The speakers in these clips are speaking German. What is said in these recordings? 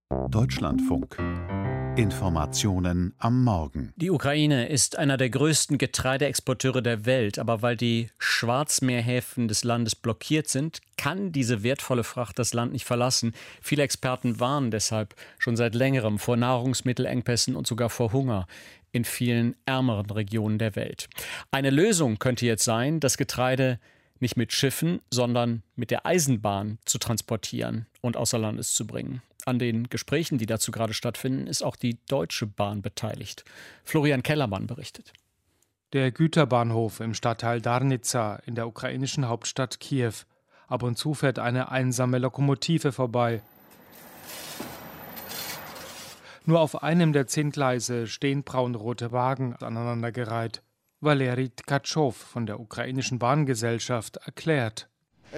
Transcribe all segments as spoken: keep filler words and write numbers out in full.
Deutschlandfunk. Informationen am Morgen. Die Ukraine ist einer der größten Getreideexporteure der Welt, aber weil die Schwarzmeerhäfen des Landes blockiert sind, kann diese wertvolle Fracht das Land nicht verlassen. Viele Experten warnen deshalb schon seit längerem vor Nahrungsmittelengpässen und sogar vor Hunger in vielen ärmeren Regionen der Welt. Eine Lösung könnte jetzt sein, das Getreide nicht mit Schiffen, sondern mit der Eisenbahn zu transportieren und außer Landes zu bringen. An den Gesprächen, die dazu gerade stattfinden, ist auch die Deutsche Bahn beteiligt. Florian Kellermann berichtet. Der Güterbahnhof im Stadtteil Darnica in der ukrainischen Hauptstadt Kiew. Ab und zu fährt eine einsame Lokomotive vorbei. Nur auf einem der zehn Gleise stehen braunrote Wagen aneinandergereiht. Valeri Tkatschow von der ukrainischen Bahngesellschaft erklärt: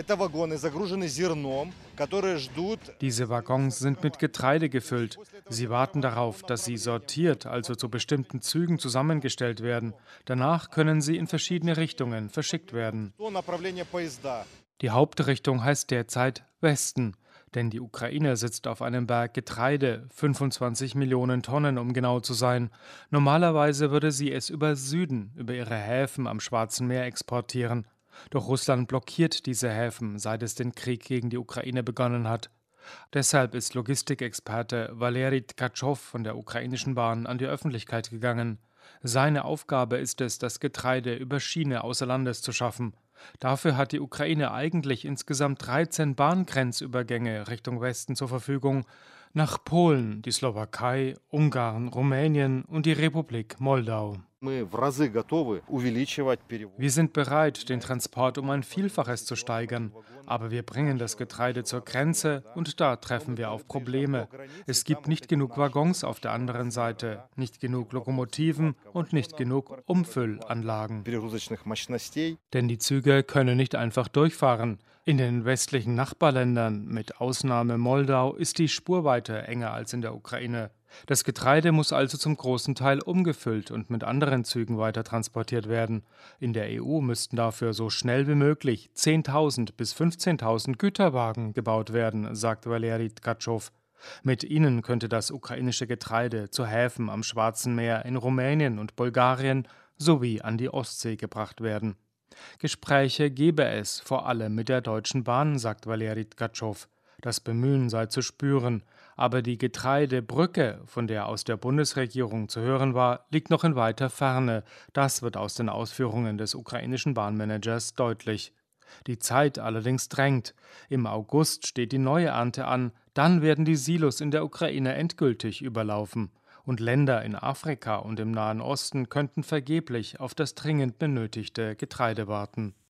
Diese Waggons sind mit Getreide gefüllt. Sie warten darauf, dass sie sortiert, also zu bestimmten Zügen zusammengestellt werden. Danach können sie in verschiedene Richtungen verschickt werden. Die Hauptrichtung heißt derzeit Westen, denn die Ukraine sitzt auf einem Berg Getreide, fünfundzwanzig Millionen Tonnen, um genau zu sein. Normalerweise würde sie es über Süden, über ihre Häfen am Schwarzen Meer exportieren. Doch Russland blockiert diese Häfen, seit es den Krieg gegen die Ukraine begonnen hat. Deshalb ist Logistikexperte Valeri Tkatschow von der ukrainischen Bahn an die Öffentlichkeit gegangen. Seine Aufgabe ist es, das Getreide über Schiene außer Landes zu schaffen. Dafür hat die Ukraine eigentlich insgesamt dreizehn Bahngrenzübergänge Richtung Westen zur Verfügung, nach Polen, die Slowakei, Ungarn, Rumänien und die Republik Moldau. Wir sind bereit, den Transport um ein Vielfaches zu steigern, aber wir bringen das Getreide zur Grenze und da treffen wir auf Probleme. Es gibt nicht genug Waggons auf der anderen Seite, nicht genug Lokomotiven und nicht genug Umfüllanlagen. Denn die Züge können nicht einfach durchfahren. In den westlichen Nachbarländern, mit Ausnahme Moldau, ist die Spurweite enger als in der Ukraine. Das Getreide muss also zum großen Teil umgefüllt und mit anderen Zügen weiter transportiert werden. In der E U müssten dafür so schnell wie möglich zehntausend bis fünfzehntausend Güterwagen gebaut werden, sagt Valeri Tkatschow. Mit ihnen könnte das ukrainische Getreide zu Häfen am Schwarzen Meer in Rumänien und Bulgarien sowie an die Ostsee gebracht werden. Gespräche gebe es, vor allem mit der Deutschen Bahn, sagt Valeri Tkatschow. Das Bemühen sei zu spüren, aber die Getreidebrücke, von der aus der Bundesregierung zu hören war, liegt noch in weiter Ferne. Das wird aus den Ausführungen des ukrainischen Bahnmanagers deutlich. Die Zeit allerdings drängt. Im August steht die neue Ernte an, dann werden die Silos in der Ukraine endgültig überlaufen. Und Länder in Afrika und im Nahen Osten könnten vergeblich auf das dringend benötigte Getreide warten.